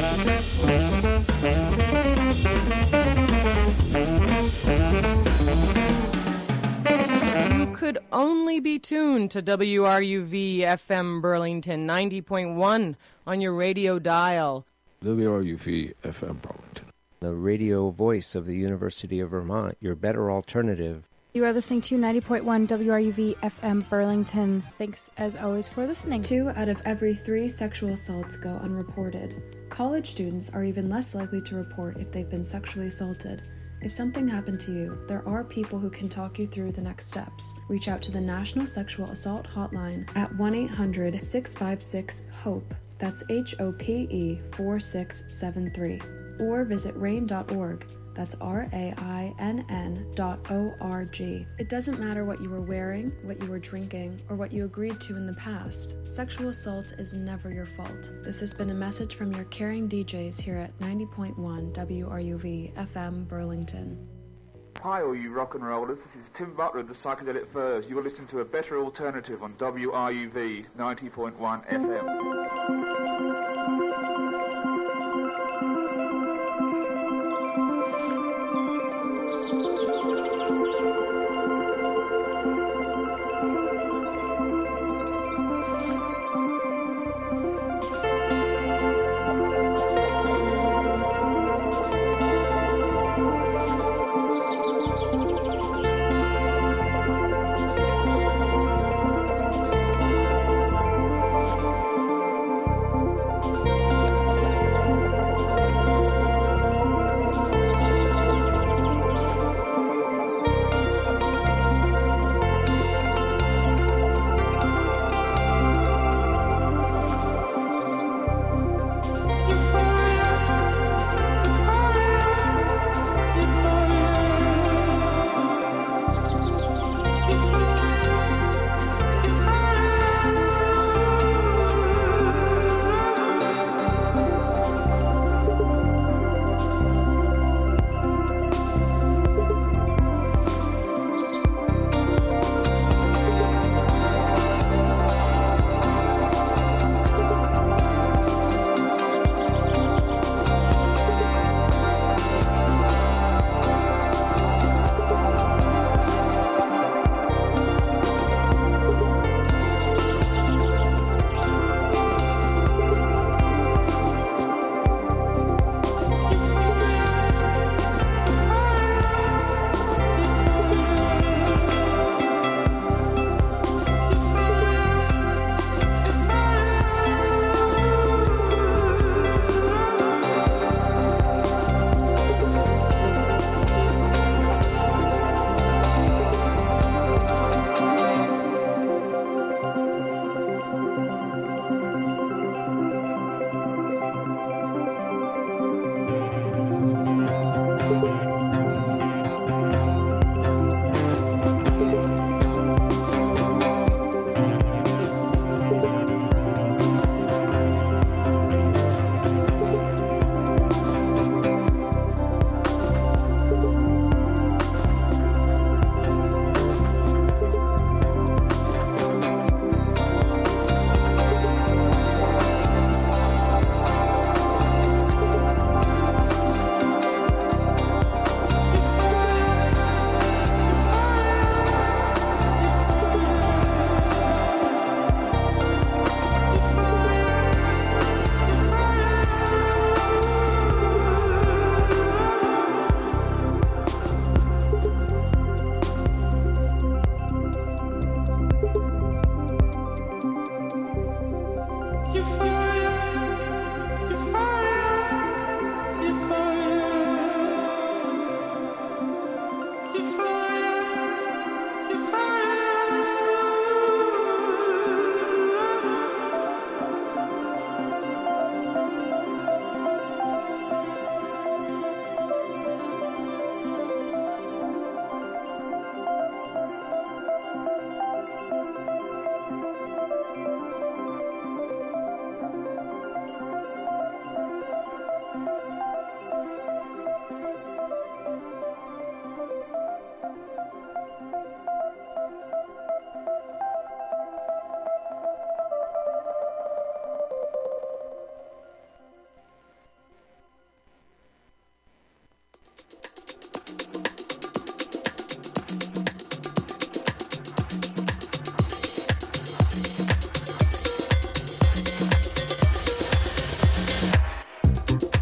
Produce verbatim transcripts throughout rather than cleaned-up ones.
Could only be tuned to W R U V F M Burlington ninety point one on your radio dial. W R U V F M Burlington, the radio voice of the University of Vermont, your better alternative. You are listening to ninety point one W R U V F M Burlington. Thanks, as always, for listening. Two out of every three sexual assaults go unreported. College students are even less likely to report if they've been sexually assaulted. If something happened to you, there are people who can talk you through the next steps. Reach out to the National Sexual Assault Hotline at one eight hundred six five six HOPE, that's H O P E four six seven three, or visit rain dot org, that's R A I N N dot O R G. It doesn't matter what you were wearing, what you were drinking, or what you agreed to in the past. Sexual assault is never your fault. This has been a message from your caring D Js here at ninety point one W R U V F M Burlington. Hi all you rock and rollers, this is Tim Butler of the Psychedelic Furs. You're listening to a better alternative on W R U V ninety point one F M.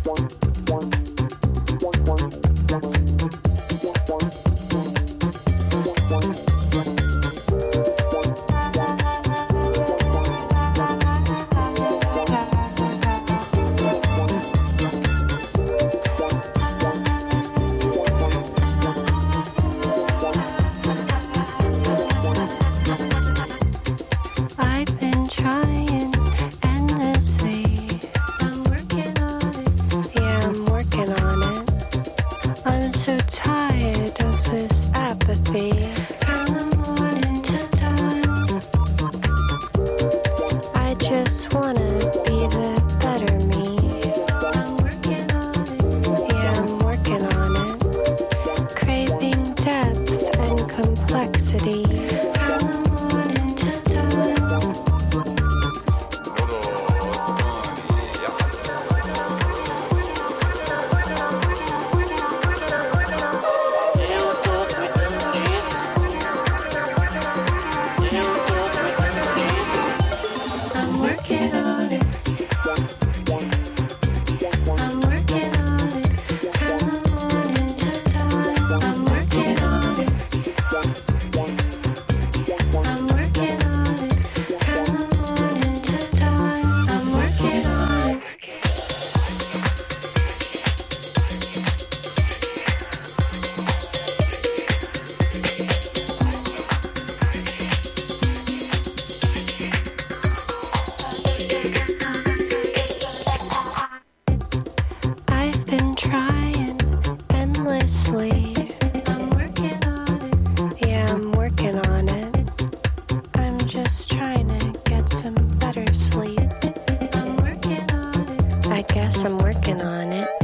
I guess I'm working on it.